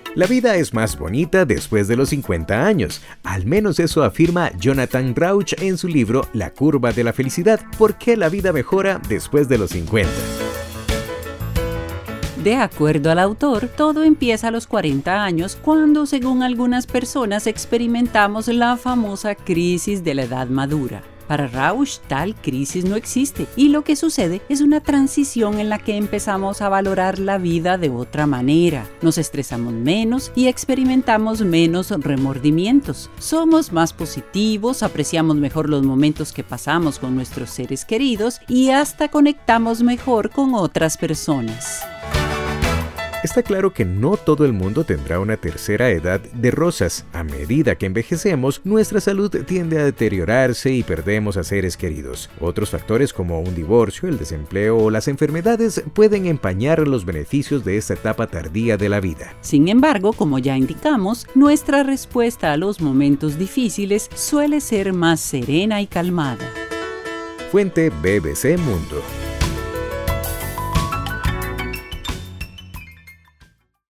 La vida es más bonita después de los 50 años. Al menos eso afirma Jonathan Rauch en su libro La curva de la felicidad. ¿Por qué la vida mejora después de los 50? De acuerdo al autor, todo empieza a los 40 años, cuando, según algunas personas, experimentamos la famosa crisis de la edad madura. Para Rauch, tal crisis no existe, y lo que sucede es una transición en la que empezamos a valorar la vida de otra manera. Nos estresamos menos y experimentamos menos remordimientos. Somos más positivos, apreciamos mejor los momentos que pasamos con nuestros seres queridos y hasta conectamos mejor con otras personas. Está claro que no todo el mundo tendrá una tercera edad de rosas. A medida que envejecemos, nuestra salud tiende a deteriorarse y perdemos a seres queridos. Otros factores como un divorcio, el desempleo o las enfermedades pueden empañar los beneficios de esta etapa tardía de la vida. Sin embargo, como ya indicamos, nuestra respuesta a los momentos difíciles suele ser más serena y calmada. Fuente BBC Mundo.